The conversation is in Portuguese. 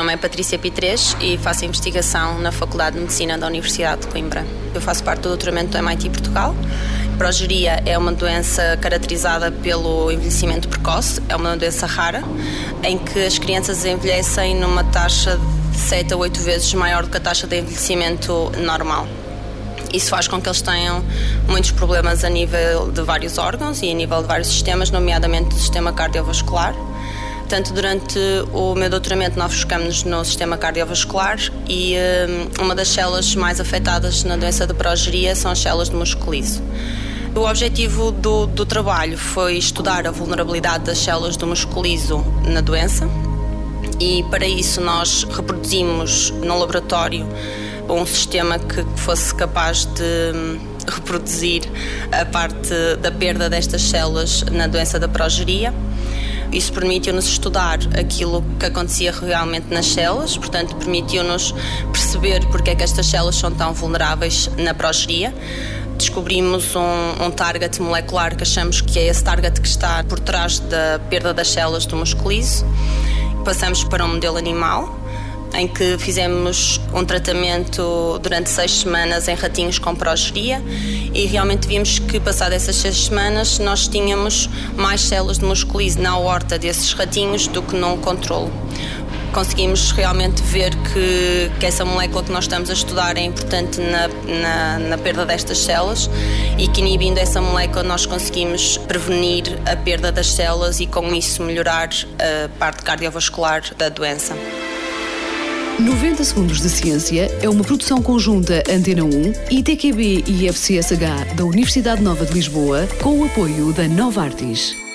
nome é Patrícia Pitres e faço investigação na Faculdade de Medicina da Universidade de Coimbra. Eu faço parte do doutoramento do MIT Portugal. Progeria é uma doença caracterizada pelo envelhecimento precoce, é uma doença rara, em que as crianças envelhecem numa taxa de 7 a 8 vezes maior do que a taxa de envelhecimento normal. Isso faz com que eles tenham muitos problemas a nível de vários órgãos e a nível de vários sistemas, nomeadamente do sistema cardiovascular. Portanto, durante o meu doutoramento nós focamos no sistema cardiovascular e uma das células mais afetadas na doença da progeria são as células de músculo liso. O objetivo do trabalho foi estudar a vulnerabilidade das células do músculo liso na doença e para isso nós reproduzimos no laboratório um sistema que fosse capaz de reproduzir a parte da perda destas células na doença da progeria. Isso permitiu-nos estudar aquilo que acontecia realmente nas células, portanto, permitiu-nos perceber porque é que estas células são tão vulneráveis na progeria. Descobrimos um target molecular que achamos que é esse target que está por trás da perda das células do músculo liso. Passamos para um modelo animal, em que fizemos um tratamento durante 6 semanas em ratinhos com progeria e realmente vimos que, passado essas 6 semanas, nós tínhamos mais células de músculo liso na aorta desses ratinhos do que num controlo. Conseguimos realmente ver que essa molécula que nós estamos a estudar é importante na perda destas células e que, inibindo essa molécula, nós conseguimos prevenir a perda das células e, com isso, melhorar a parte cardiovascular da doença. 90 Segundos de Ciência é uma produção conjunta Antena 1, ITQB e FCSH da Universidade Nova de Lisboa, com o apoio da Novartis.